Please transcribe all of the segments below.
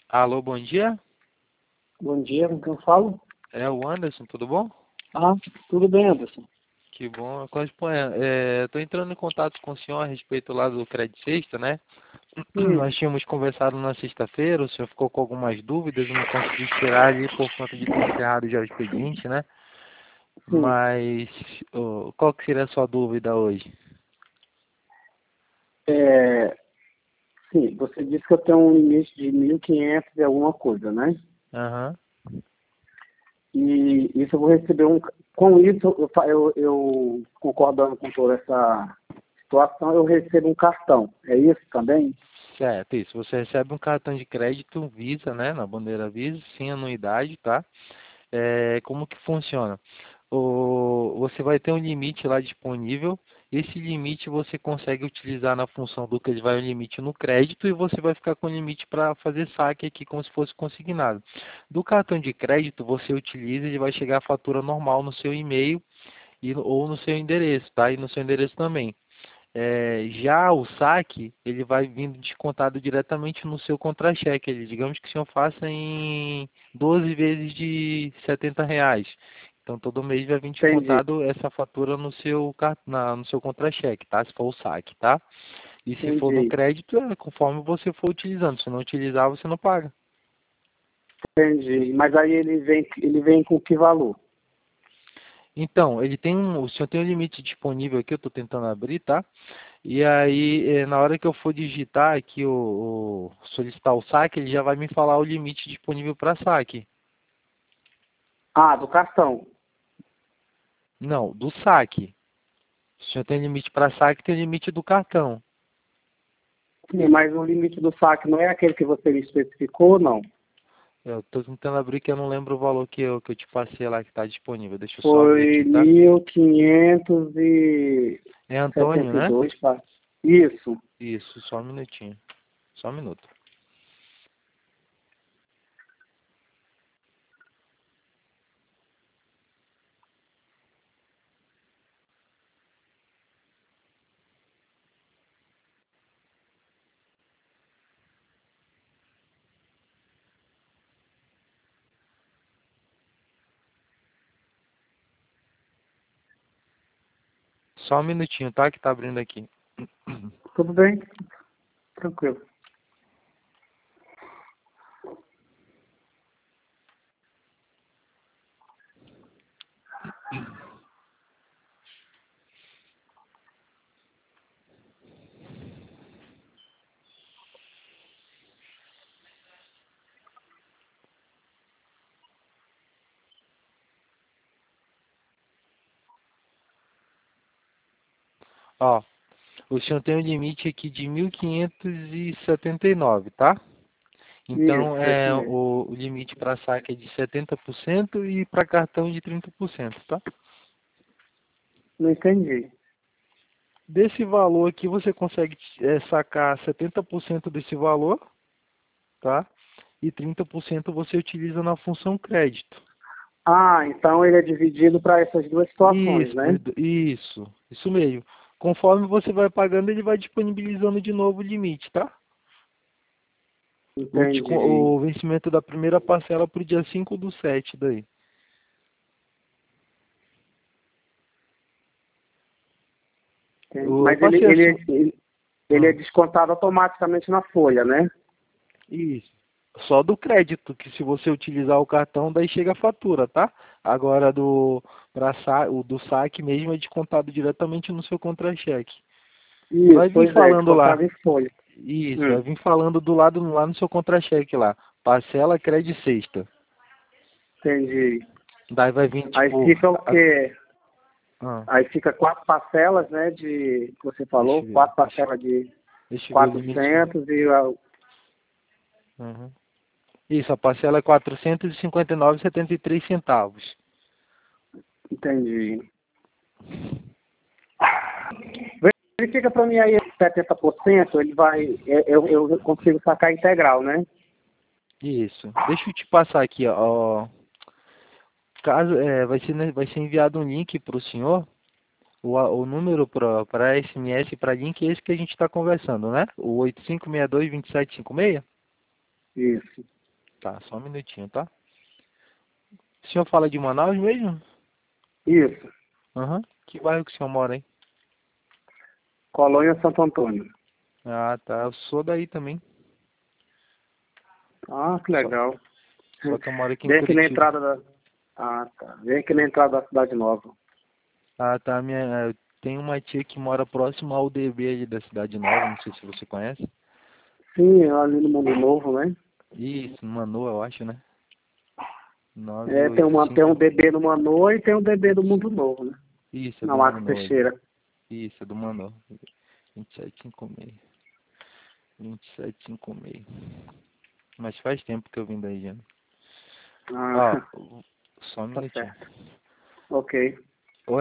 Alô, bom dia. Bom dia, com quem eu falo? É o Anderson, tudo bom? Ah, tudo bem, Anderson. Que bom. Estou entrando em contato com o senhor a respeito lá do Crédito Sexta, né? Sim, Nós tínhamos conversado na sexta-feira, o senhor ficou com algumas dúvidas, eu não consegui tirar ali por conta de ter encerrado já o expediente, né? sim. Mas qual que seria a sua dúvida hoje? É, sim, você disse que eu tenho um limite de 1.500 e alguma coisa, né? Aham. E isso eu vou receber um... Com isso, eu concordando com toda essa situação, eu recebo um cartão. É isso também? Certo, isso. Você recebe um cartão de crédito Visa, né? Na bandeira Visa, sem anuidade, tá? Como que funciona? Você vai ter um limite lá disponível. Esse limite você consegue utilizar na função do que ele vai um limite no crédito e você vai ficar com limite para fazer saque aqui como se fosse consignado. Do cartão de crédito você utiliza, ele vai chegar a fatura normal no seu e-mail ou no seu endereço, tá? E no seu endereço também. Já o saque, ele vai vindo descontado diretamente no seu contra-cheque. Digamos que o senhor faça em 12 vezes de R$ 70. Então, todo mês vai vir Entendi, descontado essa fatura no seu contra-cheque, tá? Se for o saque, tá? E se for no entendi, crédito, é conforme você for utilizando. Se não utilizar, você não paga. entendi. Mas aí ele vem com que valor? Então, o senhor tem um limite disponível aqui, eu estou tentando abrir, tá? E aí, na hora que eu for digitar aqui solicitar o saque, ele já vai me falar o limite disponível para saque. Ah, do cartão. Não, do saque. Se o senhor tem limite para saque, tem o limite do cartão. Sim, mas o limite do saque não é aquele que você me especificou, não? Eu estou tentando abrir que eu não lembro o valor que eu te passei lá que está disponível. Deixa eu só abrir Foi aqui, tá? 1.572, É Antônio, né? tá? Isso. Isso, só um minutinho. Só um minuto. Só um minutinho, tá? Que tá abrindo aqui. Tudo bem? Tranquilo. Ó, o senhor tem um limite aqui de 1.579, tá? Então, Isso, esse mesmo. o limite para saque é de 70% e para cartão de 30%, tá? Não entendi. Desse valor aqui, você consegue sacar 70% desse valor, tá? E 30% você utiliza na função crédito. Ah, então ele é dividido para essas duas situações, Isso, né? isso mesmo. Conforme você vai pagando, ele vai disponibilizando de novo o limite, tá? Entendi. O vencimento da primeira parcela para o dia 5/7 daí. Eu Mas passei assim. ele é descontado automaticamente na folha, né? Isso. Só do crédito, que se você utilizar o cartão, daí chega a fatura, tá? Agora o do saque mesmo é descontado diretamente no seu contra-cheque. Vai Isso, vir pois é, falando lá. descontado em folha. Isso, vai Hum, vir falando do lado lá no seu contra-cheque lá. Parcela crédito sexta. entendi. Daí vai vir Aí tipo. fica o quê? Ah, Aí fica quatro parcelas, né, que você falou, deixa eu ver. quatro parcelas de Deixa eu ver o limite. 400 e... Uhum. Isso, a parcela é 459,73 centavos. Entendi. Verifica para mim aí 70%, ele vai, eu consigo sacar integral, né? Isso. Deixa eu te passar aqui, ó. Caso vai ser enviado um link para o senhor, o número para SMS para link é esse que a gente está conversando, né? O 85622756. Isso. Tá, só um minutinho, tá? O senhor fala de Manaus mesmo? Isso. Aham. Que bairro que o senhor mora, hein? Colônia Santo Antônio. Ah, tá. Eu sou daí também. Ah, que Só, legal. só que eu moro aqui em Vem aqui na Curitiba. entrada da... Ah, tá. Vem aqui na entrada da Cidade Nova. Ah, tá. Tem uma tia que mora próximo ao DB ali da Cidade Nova, não sei se você conhece. Sim, ali no Mundo Novo, né? Isso, Manu, eu acho, né? É, tem um 985. DB no Manoa e tem um DB do Mundo Novo, né? Isso, é Na do Marcos Manu ali. Teixeira. Isso, é do Manu. 2756. 2756. Mas faz tempo que eu vim daí já. Ó, Ah, só um tá minutinho. certo. Ok. Oi.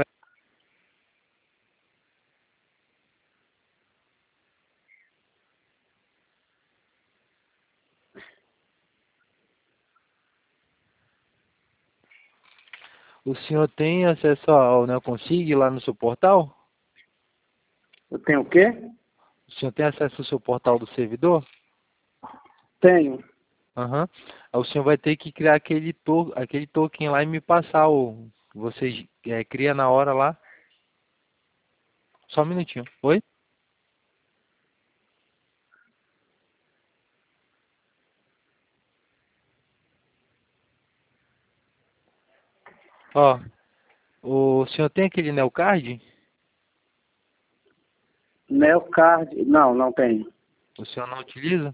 O senhor tem acesso ao NeoConsig lá no seu portal? Eu tenho o quê? O senhor tem acesso ao seu portal do servidor? Tenho. Aham. Aí o senhor vai ter que criar aquele token lá e me passar o... Vocês cria na hora lá. Só um minutinho. Oi? Ó, o senhor tem aquele Neocard? Neocard. Não, não tenho. O senhor não utiliza?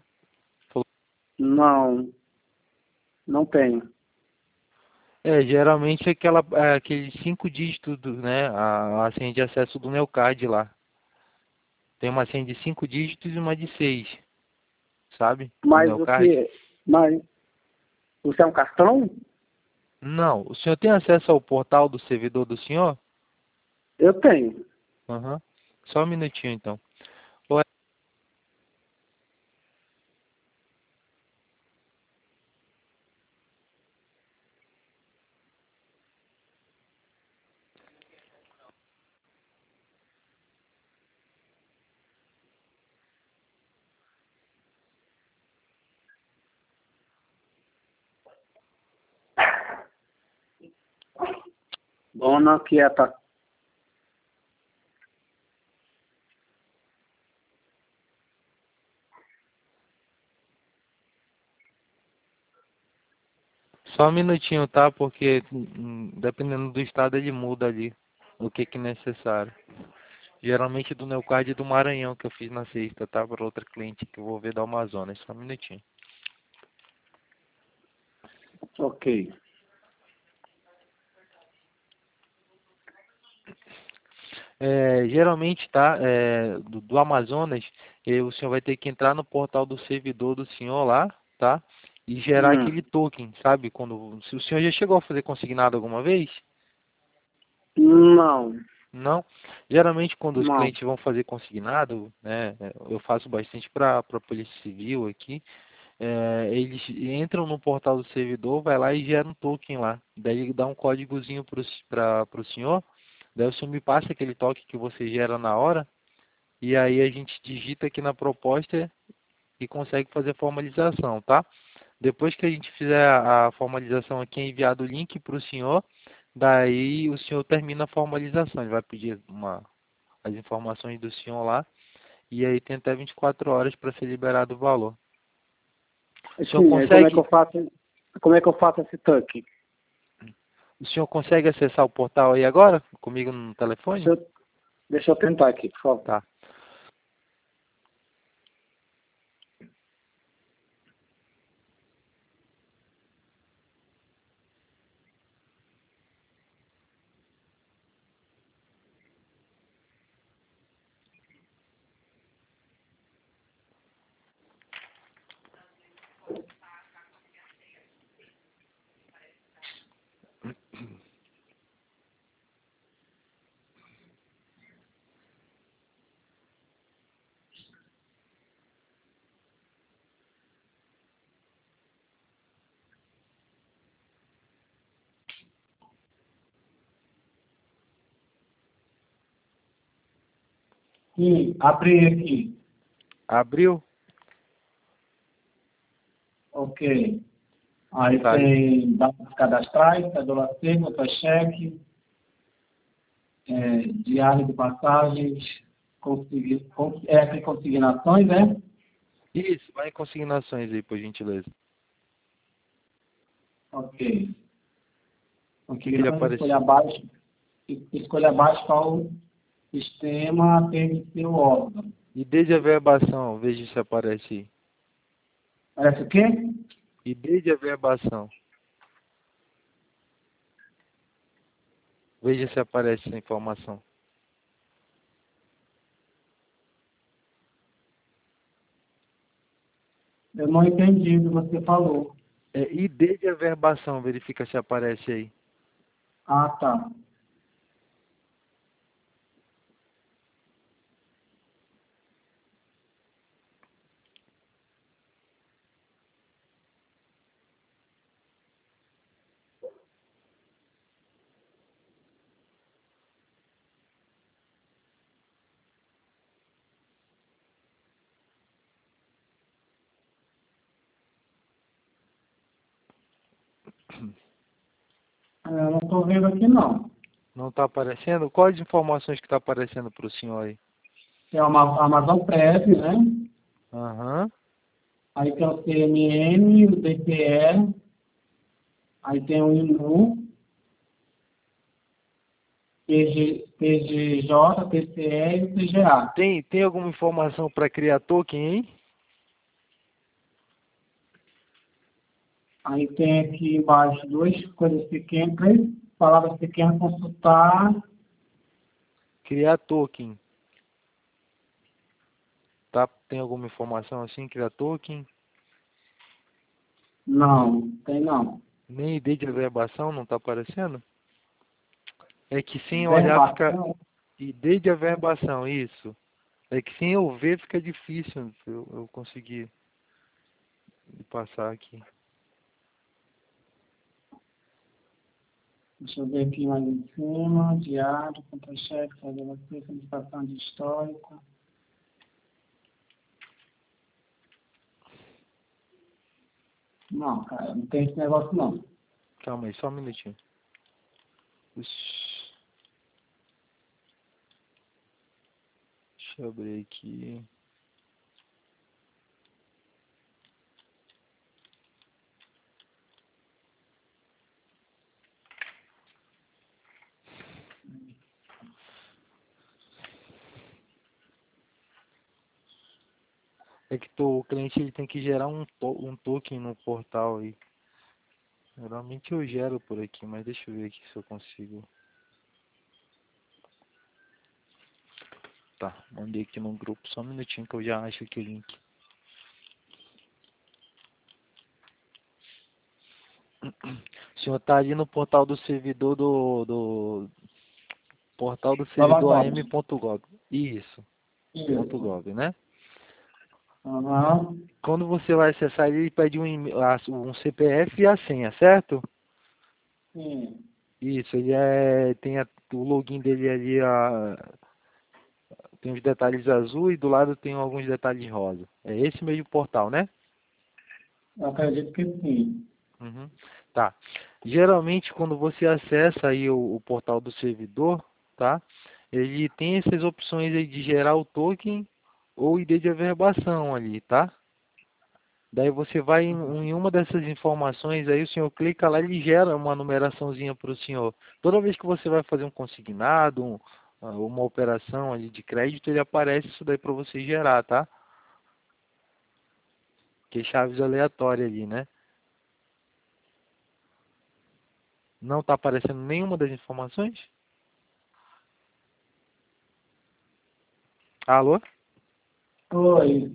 Não, não tenho. Geralmente aqueles 5 dígitos, né? A senha de acesso do Neocard lá. Tem uma senha de 5 dígitos e uma de 6, sabe? Do Mas o Neocard. que... Mas você é um cartão? Não. O senhor tem acesso ao portal do servidor do senhor? Eu tenho. Aham. Só um minutinho então. Oi. Dona quieta. Só um minutinho, tá? Porque dependendo do estado ele muda ali o que é necessário. Geralmente do Neocard e do Maranhão que eu fiz na sexta, tá? Para outra cliente que eu vou ver da Amazonas. Só um minutinho. Ok. Geralmente, tá? Do Amazonas, o senhor vai ter que entrar no portal do servidor do senhor lá, tá? E gerar aquele Hum. token, sabe? Se o senhor já chegou a fazer consignado alguma vez? Não, Não. Geralmente, quando os não. clientes vão fazer consignado, né? Eu faço bastante para a Polícia Civil aqui. Eles entram no portal do servidor, vai lá e gera um token lá. Daí ele dá um códigozinho para o senhor. Daí o senhor me passa aquele token que você gera na hora. E aí a gente digita aqui na proposta e consegue fazer a formalização, tá? Depois que a gente fizer a formalização aqui, é enviado o link para o senhor. Daí o senhor termina a formalização. Ele vai pedir as informações do senhor lá. E aí tem até 24 horas para ser liberado o valor. O senhor Sim, aí como é que consegue eu faço? Como é que eu faço esse tanque? O senhor consegue acessar o portal aí agora? Comigo no Deixa telefone? eu, deixa eu tentar aqui, por favor. Tá. Sim, abri aqui. Abriu? Ok. Aí Tá. tem dados cadastrais, cédula C, contra-cheque, diário de passagens, tem consignações, né? Isso, vai em consignações aí, por gentileza. Ok. O que ele Consignações, apareceu? escolha abaixo qual sistema tem seu órgão. ID de averbação, veja se aparece aí. Parece o quê? ID de averbação. Veja se aparece essa informação. Eu não entendi o que você falou. É ID de averbação, verifica se aparece aí. Ah, tá. Eu não estou vendo aqui, não. Não está aparecendo? Quais informações que está aparecendo para o senhor aí? Tem uma Amazon Press, né? Aham. Aí tem o CMM, o DPE, aí tem o INU, PGJ, PCE e o CGA. Tem alguma informação para criar token aí? Aí tem aqui embaixo duas coisas pequenas, três palavras pequenas, consultar. Criar token. Tá? Tem alguma informação assim, criar token? Não, tem não. Nem ID de averbação não está aparecendo? É que sem olhar fica... Verbação. ID de averbação, isso. É que sem eu ver fica difícil eu conseguir passar aqui. Deixa eu ver aqui mais em cima. Diário, contra-cheque, fazer uma solicitação de histórico. Não, cara, não tem esse negócio não. Calma aí, só um minutinho. Ixi. Deixa eu abrir aqui. É que o cliente ele tem que gerar um token no portal aí. Geralmente eu gero por aqui, mas deixa eu ver aqui se eu consigo. Tá, mandei aqui no grupo, só um minutinho que eu já acho aqui o link. O senhor tá ali no portal do servidor do portal do servidor Lavatório. am.gov. Isso, ponto Isso. .gov, né? Aham. Quando você vai acessar ele pede um CPF e a senha, certo? Sim. Isso, tem o login dele ali, tem os detalhes azul e do lado tem alguns detalhes rosa. É esse mesmo portal, né? Eu acredito que sim. Uhum. Tá. Geralmente quando você acessa aí o portal do servidor, tá? Ele tem essas opções aí de gerar o token ou ID de averbação ali, tá? Daí você vai em uma dessas informações, aí o senhor clica lá e ele gera uma numeraçãozinha para o senhor. Toda vez que você vai fazer um consignado, uma operação ali de crédito, ele aparece isso daí para você gerar, tá? Que é chaves aleatórias ali, né? Não está aparecendo nenhuma das informações? Alô? Oi.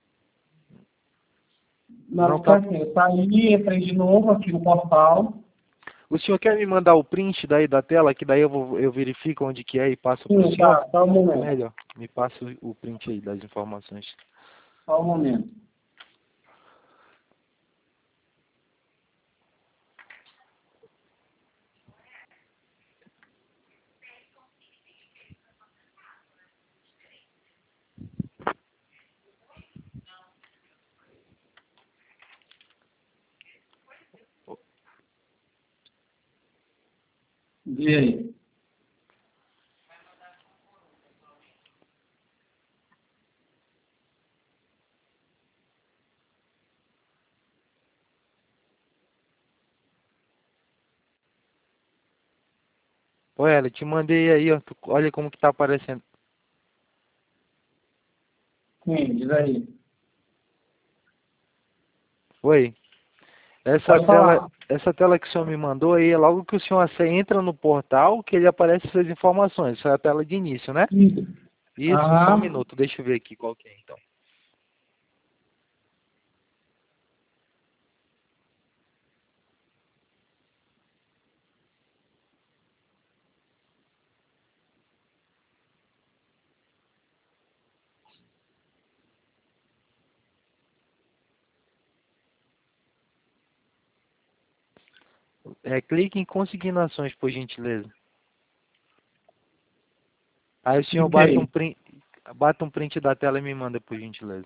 Não Não, tá tá. assim, eu saí, entrei de novo aqui no portal. O senhor quer me mandar o print daí da tela, que daí eu verifico onde que é e passo para o Sim, senhor? tá, só um É momento. melhor. Me passa o print aí das informações. Só um momento. Vê aí. Ô, Ela, te mandei aí, ó. Olha como que tá aparecendo. Sim, diz aí. Oi. Pode falar. Essa tela que o senhor me mandou aí, é logo que o senhor entra no portal, que ele aparece essas informações. Essa é a tela de início, né? Isso. Isso, só um Aham. minuto. Deixa eu ver aqui qual que é, então. Clique em consignações, por gentileza. Aí o senhor Cliquei. bata um print da tela e me manda, por gentileza.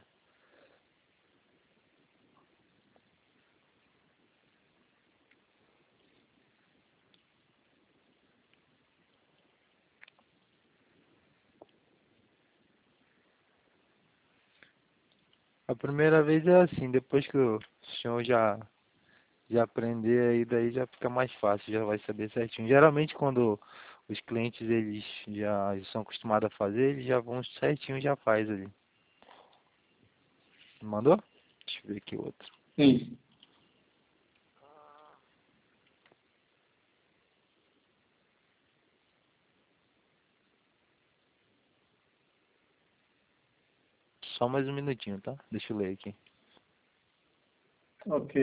A primeira vez é assim, depois que o senhor já aprender aí, daí já fica mais fácil, já vai saber certinho. Geralmente quando os clientes eles já são acostumados a fazer, eles já vão certinho, já faz ali. Mandou? Deixa eu ver aqui outro. Sim. Só mais um minutinho, tá? Deixa eu ler aqui. Ok.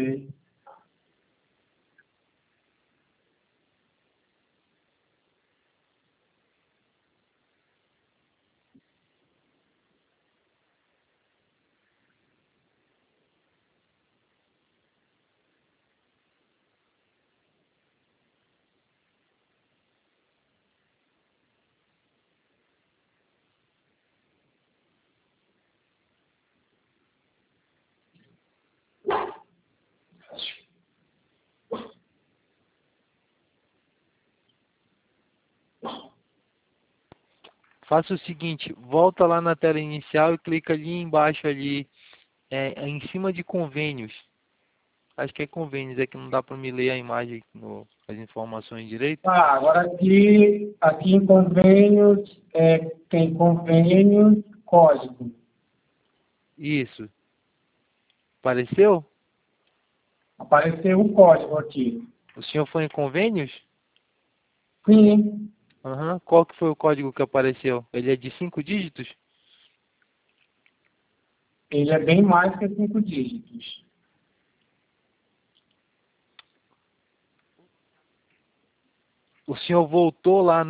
Faça o seguinte, volta lá na tela inicial e clica ali embaixo ali, em cima de convênios. Acho que é convênios, é que não dá para me ler a imagem, as informações direito. Tá, agora aqui em convênios, tem convênio, código. Isso. Apareceu? Apareceu o código aqui. O senhor foi em convênios? Sim, Aham. Qual que foi o código que apareceu? Ele é de 5 dígitos? ele é bem mais que 5 dígitos. O senhor voltou lá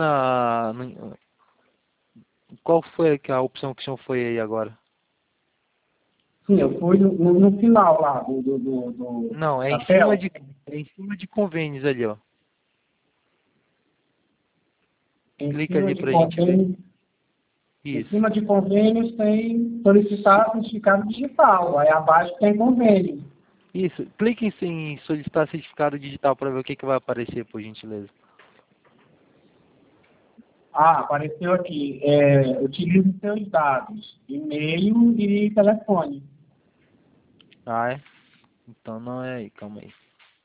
qual foi a opção que o senhor foi aí agora? Sim, eu fui no final lá Não, da tela. é em cima de convênios ali, ó. Em Clica cima ali de pra gente ver. convênios, em Isso. cima de convênios tem solicitar certificado digital. Aí abaixo tem convênio. Isso. Clique em solicitar certificado digital para ver o que que vai aparecer, por gentileza. Ah, apareceu aqui. Utilize seus dados, e-mail e telefone. Ah, é? Então não é aí, calma aí.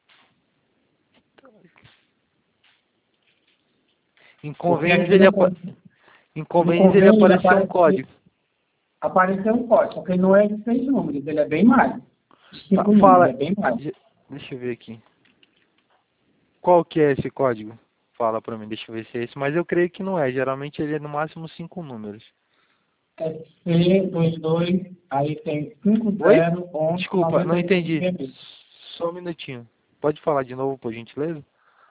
Em Porque convênios aqui ele, em no convênios ele convênio apareceu um código. apareceu um código, só que ele não é de 6 números, ele é bem mais. De 5 números, Fala. é bem mais. Deixa eu ver aqui. Qual que é esse código? Fala pra mim, deixa eu ver se é esse. Mas eu creio que não é. Geralmente ele é no máximo 5 números. É C22, aí tem Oi? 5011 Desculpa, não entendi. 96. Só um minutinho. Pode falar de novo, por gentileza?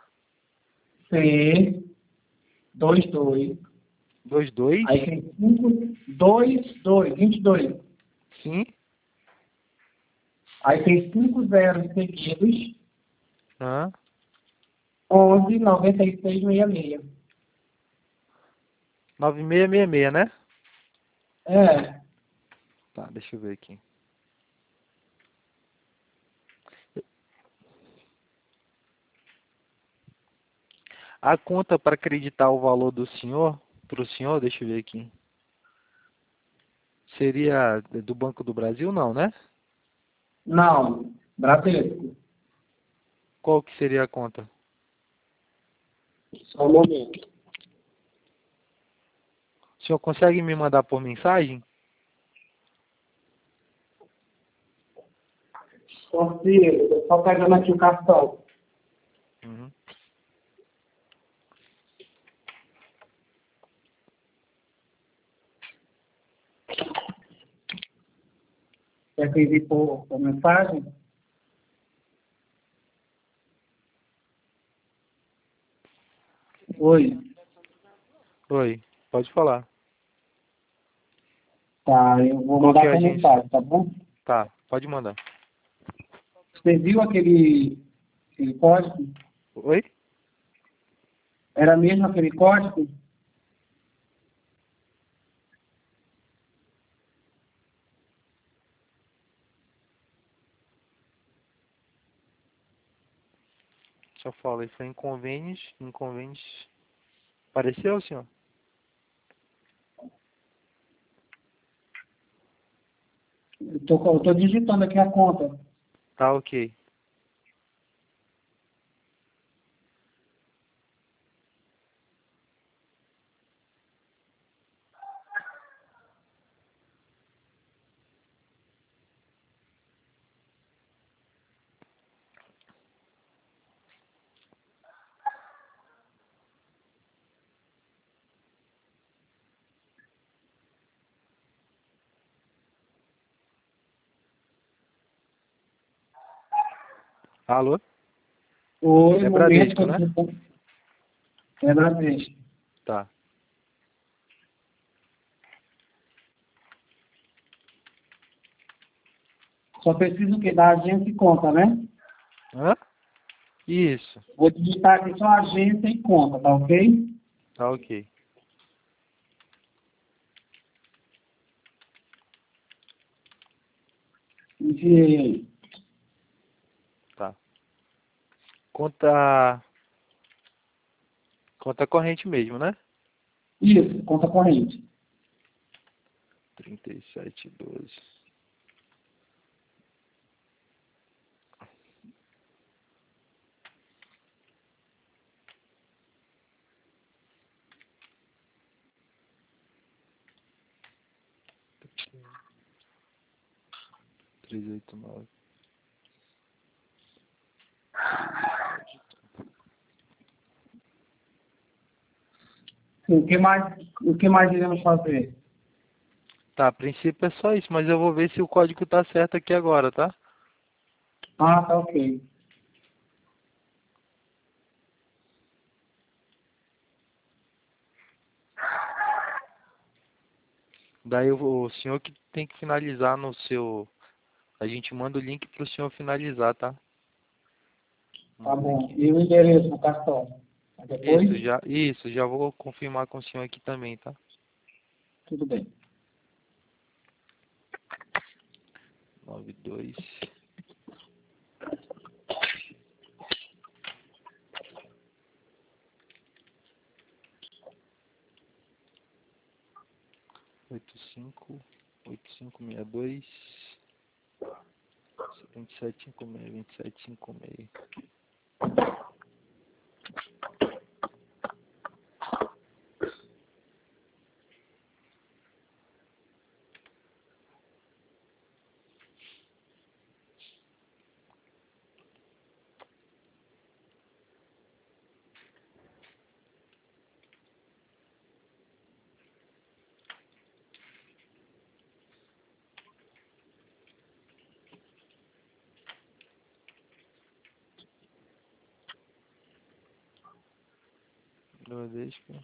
C22, 22? aí tem 522, 22. Sim. Aí tem 5 zeros seguidos, Ah, 11 96 66. 9666, né? É, Tá, deixa eu ver aqui. A conta para acreditar o valor do senhor, para o senhor, deixa eu ver aqui. Seria do Banco do Brasil, não, né? Não, Bradesco. Qual que seria a conta? Só um momento. O senhor consegue me mandar por mensagem? Consigo, só pegando aqui o cartão. Uhum. Quer que envie por mensagem? Oi. Oi, pode falar. Tá, eu vou Qual que mandar é a por agência? mensagem, tá bom? Tá, pode mandar. Você viu aquele código? Oi? Era mesmo aquele código? Só fala, isso foi inconvenientes. Apareceu, senhor? Eu tô digitando aqui a conta. Tá, ok. Alô? Oi, É momento, Bradesco, tô né? digitando. É Bradesco. Tá. Só preciso o quê? Da agência e conta, né? Hã? Isso. Vou digitar aqui só agência e conta, tá ok? Tá, ok. Enviei. Tá. Conta corrente mesmo, né? Isso, conta corrente. 3712. Três oito nove. Sim, o que mais iremos fazer? Tá, a princípio é só isso, mas eu vou ver se o código tá certo aqui agora, tá? Ah, tá ok. Daí o senhor que tem que finalizar no seu. A gente manda o link pro senhor finalizar, tá? Tá Manda bom. aqui. E o endereço do cartão? Depois? Isso, já vou confirmar com o senhor aqui também, tá? Tudo bem. 92 85 8562 2756 Bradesco.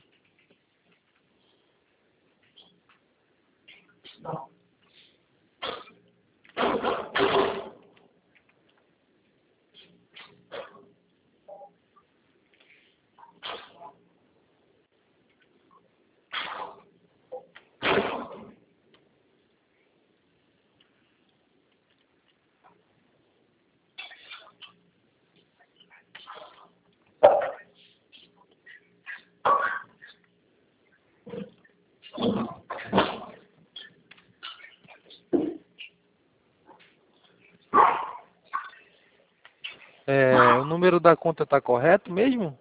O número da conta tá correto mesmo?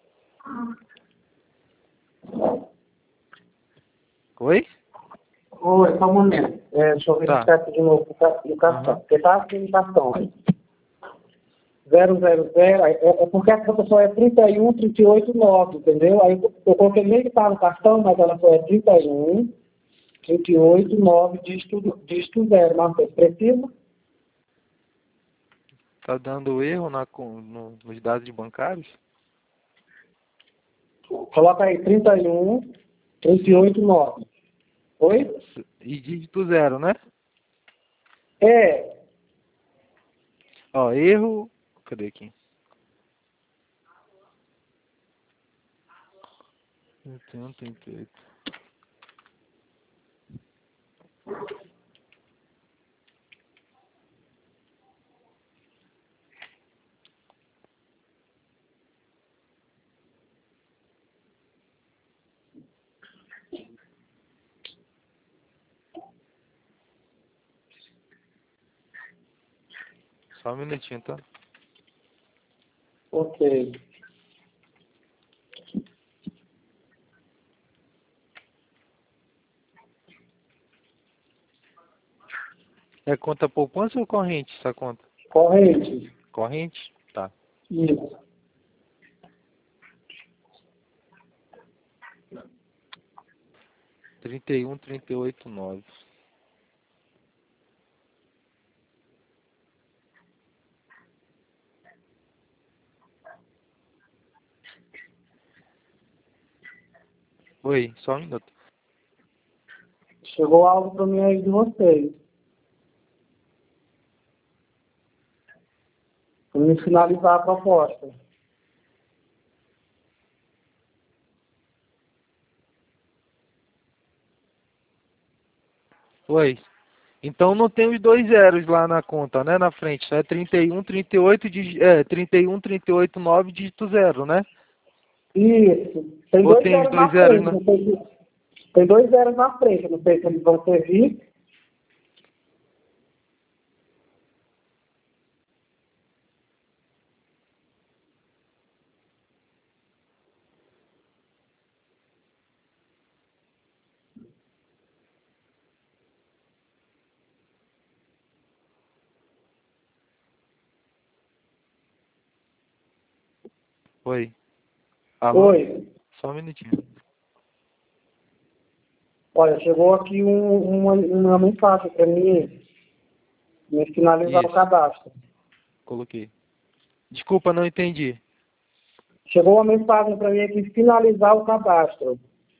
Oi? Oi, só um momento. Deixa eu Tá. verificar aqui de novo o cartão. Aham. Porque tá aqui no cartão. 000, é porque a conta só é 31, 38, 9, entendeu? Aí eu coloquei meio que tá no cartão, mas ela só é 31, 38, 9, dígito 0. Mas você precisa? Tá dando erro nos dados bancários? Coloca aí 31, 38, 9. Oi? E dígito 0, né? É, Ó, erro. Cadê aqui? 31, 38. Só um minutinho, tá? ok. É conta poupança ou corrente essa conta? Corrente. Corrente? Tá. Isso. 31, 38, 9. Oi, só um minuto. Chegou algo para mim aí de vocês. Para me finalizar a proposta. Oi. Então não tem os dois zeros lá na conta, né? Na frente. Só é 31, 38, 31, 38, 9, dígito 0, né? Isso. Tem Ou dois tem os zeros dois na zeros frente. na... Não sei tem dois zeros na frente. Não sei se eles vão servir. Oi. Alô? Oi. Só um minutinho. Olha, chegou aqui uma mensagem para mim me finalizar o Isso, cadastro. coloquei. Desculpa, não entendi. Chegou uma mensagem para mim aqui finalizar o cadastro.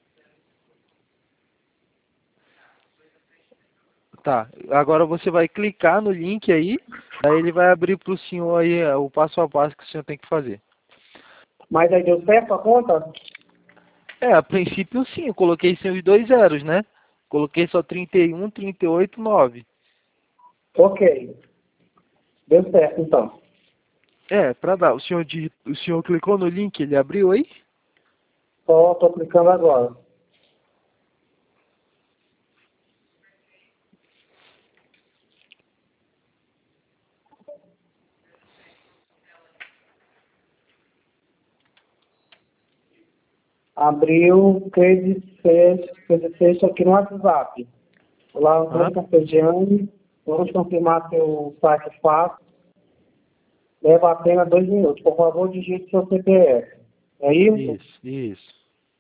Tá, agora você vai clicar no link aí, daí ele vai abrir para o senhor aí o passo a passo que o senhor tem que fazer. Mas aí deu certo a conta? A princípio sim, eu coloquei sem os dois zeros, né? Coloquei só 31, 38, 9. Ok. Deu certo, então. Para dar. O senhor clicou no link, ele abriu aí? Só estou clicando agora. Abriu Credit aqui no WhatsApp. Lá, Hã? Antônio Carpegiani. Vamos confirmar seu site fácil. Leva apenas 2 minutos. Por favor, digite seu CPF. É isso? Isso, isso.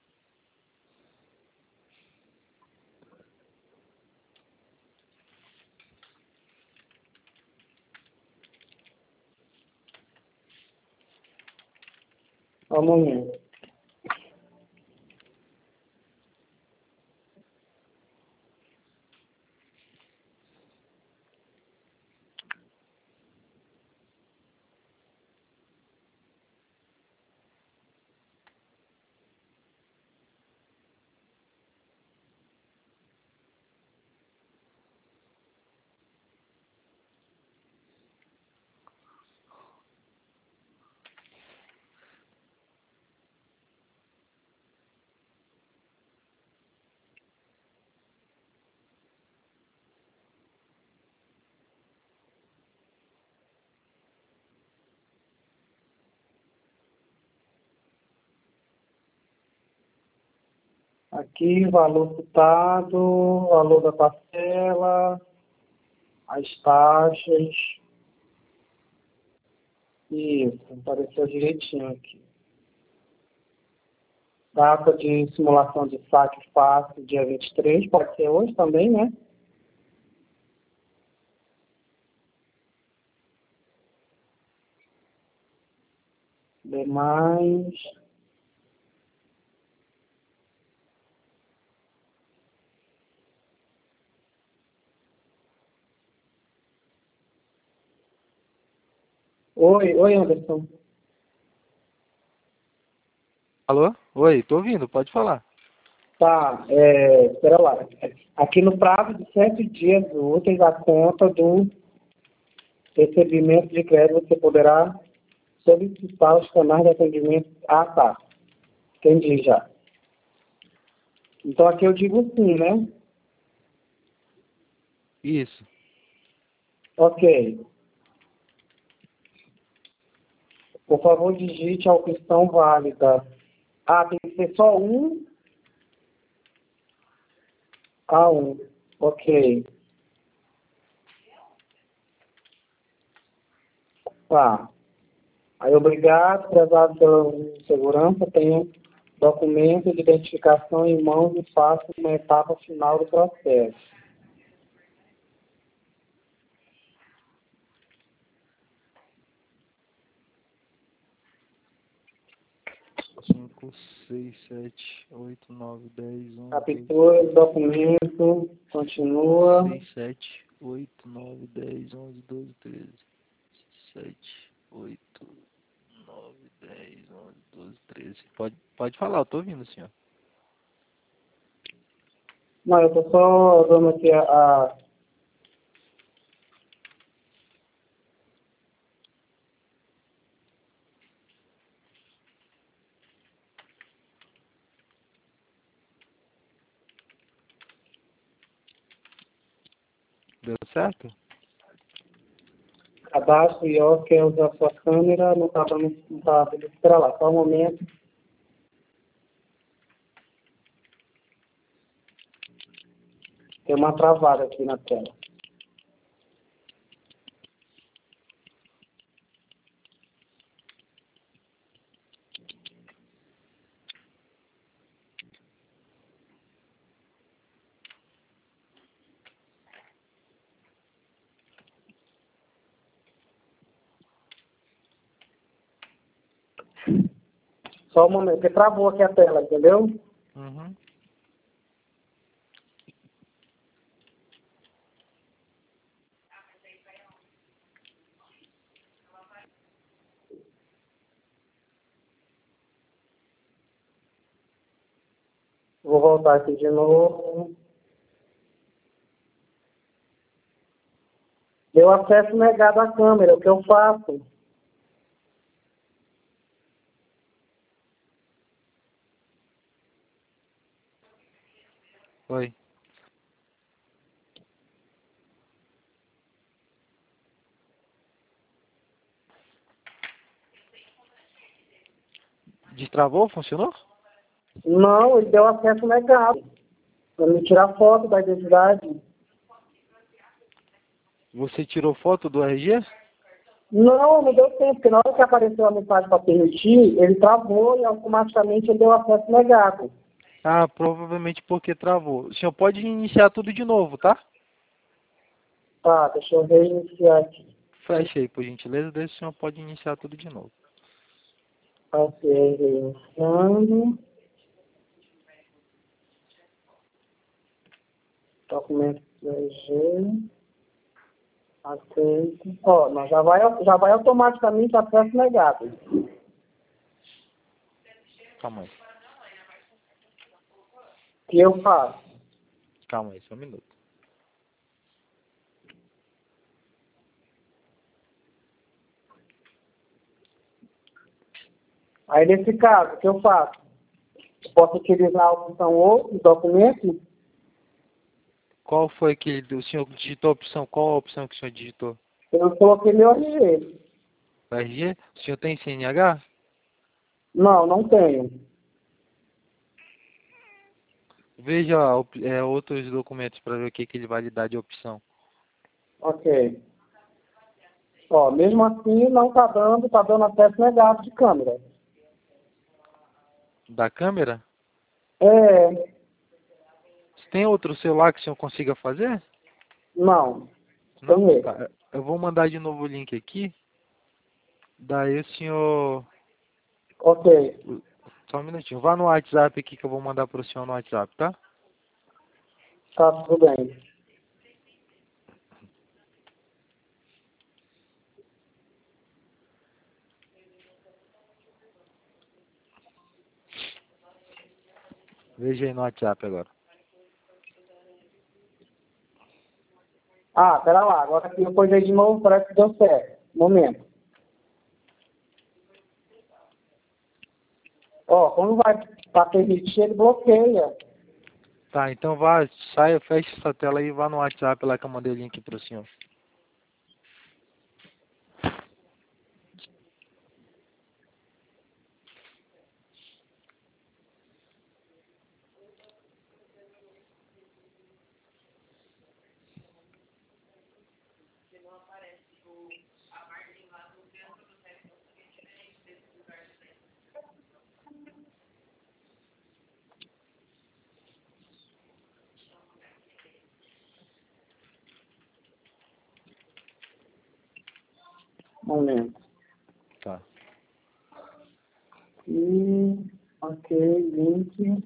Amanhã. Aqui, valor citado, valor da parcela, as taxas. Isso, apareceu direitinho aqui. Data de simulação de saque fácil, dia 23, pode ser hoje também, né? Demais. Oi, Anderson. Alô? Oi, tô ouvindo, pode falar. Tá, espera lá. Aqui no prazo de 7 dias úteis, a conta do recebimento de crédito, você poderá solicitar os canais de atendimento. Ah, tá. Entendi já. Então aqui eu digo sim, né? Isso. Ok. Por favor, digite a opção válida. Ah, tem que ser só um a um. Ok. Tá. Aí, obrigado, prezado pela segurança. Tenho documento de identificação em mãos e faço uma etapa final do processo. Cinco, seis, sete, oito, nove, 10, 11, 12, Captura o documento. Continua. 6, 7, 8, 9, 10, 11, 12, 13, 7, 8, 9, 10, 11, 12, 13. Pode falar, eu tô ouvindo, senhor. Não, eu estou só dando aqui a. Deu certo? Cadastro e ó, quer usar sua câmera, não está dando. Não tá, espera lá, só um momento. Tem uma travada aqui na tela. Só um momento, porque travou aqui a tela, entendeu? Uhum. Vou voltar aqui de novo. Deu acesso negado à câmera, o que eu faço? Oi. Destravou? Funcionou? Não, ele deu acesso negado. Para me tirar foto da identidade. Você tirou foto do RG? Não deu tempo, porque na hora que apareceu a mensagem para permitir, ele travou e automaticamente ele deu acesso negado. Ah, provavelmente porque travou. O senhor pode iniciar tudo de novo, tá? Tá, deixa eu reiniciar aqui. Fecha aí, por gentileza, daí o senhor pode iniciar tudo de novo. Passei reiniciando. Documento PG. Aceito. Ó, mas já vai automaticamente acesso negado. Calma aí. O que eu faço? Calma aí, só um minuto. Aí, nesse caso, o que eu faço? Eu posso utilizar a opção outro documento? Qual foi que o senhor digitou a opção? Qual a opção que o senhor digitou? Eu coloquei meu RG. O RG? O senhor tem CNH? Não tenho. Veja outros documentos para ver o que ele vai lhe dar de opção. Ok. Ó, mesmo assim não tá dando acesso negado de câmera. Da câmera? É, Tem outro celular que o senhor consiga fazer? não. Não? Tem esse. Tá. Eu vou mandar de novo o link aqui. Daí o senhor... Ok, Só um minutinho. Vá no WhatsApp aqui que eu vou mandar para o senhor no WhatsApp, tá? tá tudo bem. Veja aí no WhatsApp agora. Ah, pera lá, agora aqui eu pus aí de novo, parece que deu certo. Momento. Ó, quando vai para permitir, ele bloqueia. Tá, então vá, saia, feche essa tela aí e vá no WhatsApp lá que eu mandei o link para o senhor. Momento. Tá. Ok, link.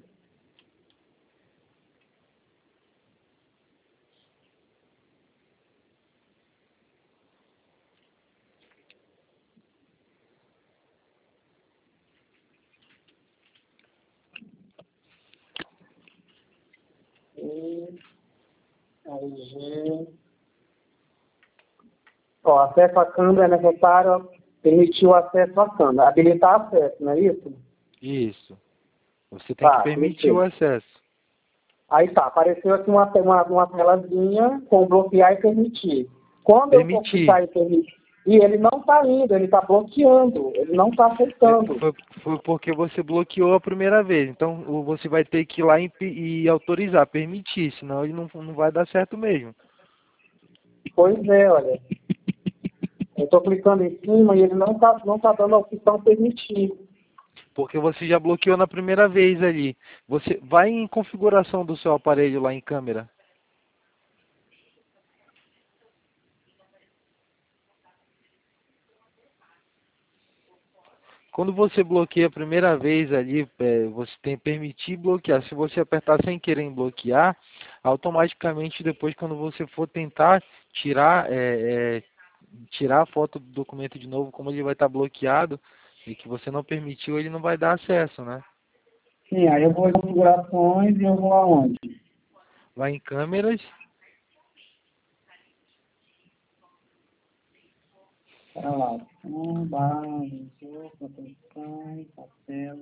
LG. Ó, acesso à câmera é necessário permitir o acesso à câmera. Habilitar acesso, não é isso? Isso. Você tem que Tá, permitir o permitiu. acesso. Aí tá, apareceu aqui uma telazinha com bloquear e permitir. Quando eu for Permitir. clicar em permitir, e ele não está indo, ele está bloqueando, ele não está aceitando. Foi porque você bloqueou a primeira vez. Então você vai ter que ir lá e autorizar, permitir, senão ele não vai dar certo mesmo. Pois é, olha. Eu estou clicando em cima e ele não tá dando a opção permitir. Porque você já bloqueou na primeira vez ali. Você vai em configuração do seu aparelho lá em câmera. Quando você bloqueia a primeira vez ali, você tem permitir bloquear. Se você apertar sem querer em bloquear, automaticamente depois quando você for tentar tirar a foto do documento de novo, como ele vai estar bloqueado e que você não permitiu, ele não vai dar acesso, né? Sim, aí eu vou em configurações e eu vou aonde? Vai em câmeras, Para lá. Base, proteção, papel.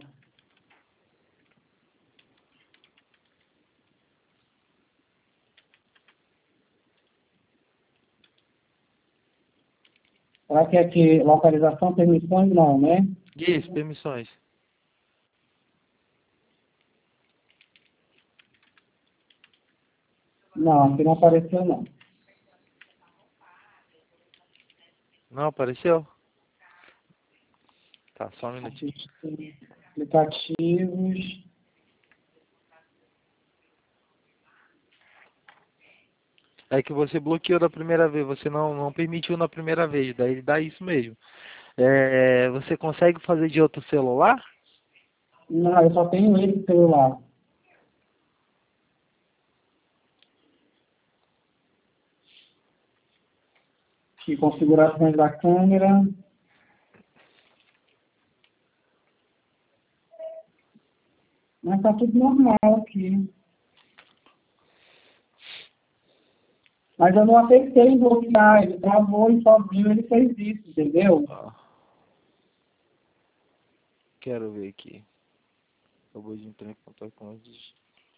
Será que é aqui localização, permissões? Não, né? isso, permissões. Não, aqui não apareceu não. Não apareceu? Tá, só um minutinho. Aplicativos. É que você bloqueou da primeira vez, você não permitiu na primeira vez, daí ele dá isso mesmo. Você consegue fazer de outro celular? Não, eu só tenho esse celular. Aqui, configurações da câmera. Mas tá tudo normal aqui. Mas eu não apertei em bloquear, ele travou e sozinho ele fez isso, entendeu? Ah, quero ver aqui. Acabou de entrar em contato com eles.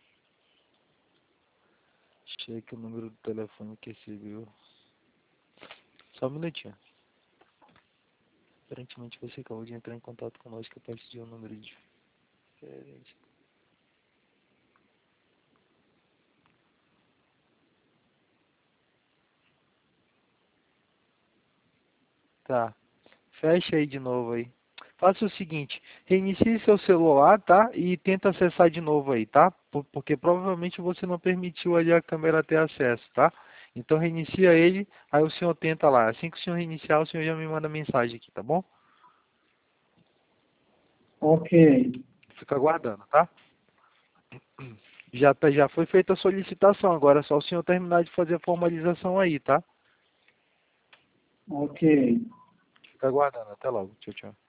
Cheque o número do telefone que recebeu. Só um minutinho. Aparentemente você acabou de entrar em contato conosco a partir de um número diferente. Tá. Fecha aí de novo aí. Faça o seguinte, reinicie seu celular, tá? E tenta acessar de novo aí, tá? Porque provavelmente você não permitiu ali a câmera ter acesso, tá? Então reinicia ele, aí o senhor tenta lá. Assim que o senhor reiniciar, o senhor já me manda mensagem aqui, tá bom? Ok. Fica aguardando, tá? Já foi feita a solicitação, agora é só o senhor terminar de fazer a formalização aí, tá? Ok. Fica aguardando, até logo. Tchau, tchau.